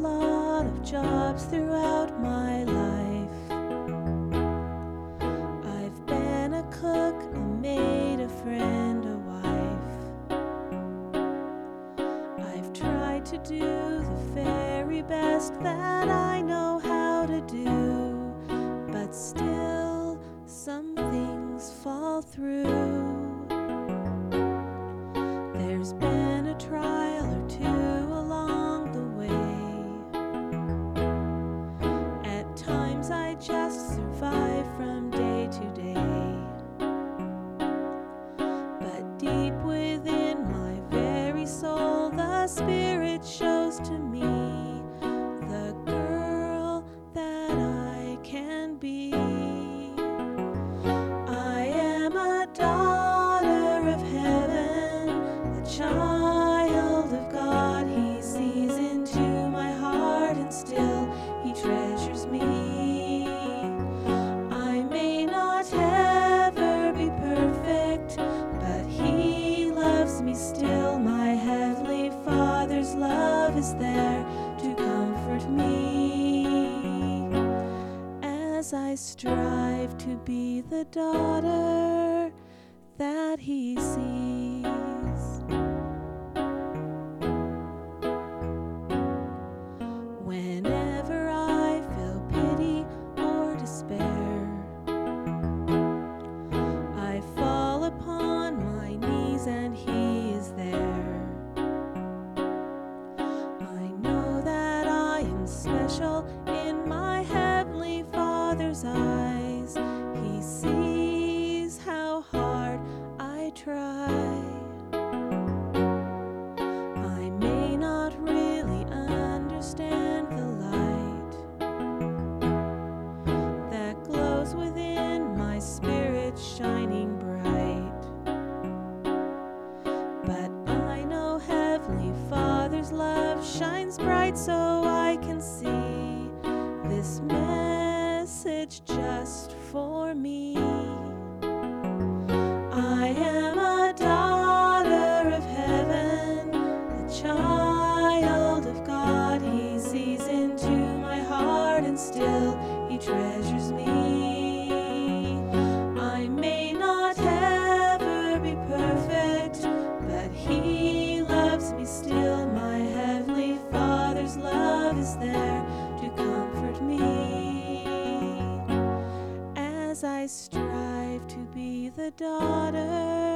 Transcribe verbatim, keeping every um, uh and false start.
lot of jobs throughout my life. I've been a cook, a maid, a friend, a wife. I've tried to do the very best that I know how to do, but still some things fall through. There's been a trial or two along the way. At times I just survive from day to day. But deep within my very soul, the Spirit shows to me the girl that I can be. I am a daughter of heaven, a child of God. He sees into my heart and still He treasures me. I may not ever be perfect, but He loves me still. My Heavenly Father's love is there to comfort me as I strive to be the daughter that He sees. Whenever I feel pity or despair, I fall upon my knees and He is there. I know that I am special in my Heavenly Father's eyes. He sees how hard I try. I may not really understand the light that glows within my spirit shining bright, but I know Heavenly Father's love shines bright so I can see this message just for me. I am a daughter of heaven, a child of God. He sees into my heart and still He treasures me. I may not ever be perfect, but He loves me still. My Heavenly Father's love is there to comfort me as I strive to be the daughter